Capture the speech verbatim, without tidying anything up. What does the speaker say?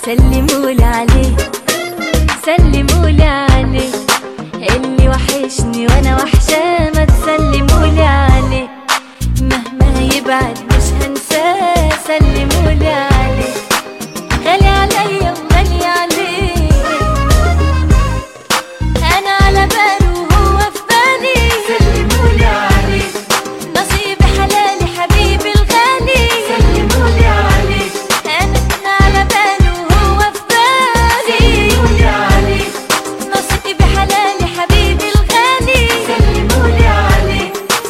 سلمولي عليه سلمولي عليه، اللي وحشني وانا وحشاه ما تسلمولي عليه.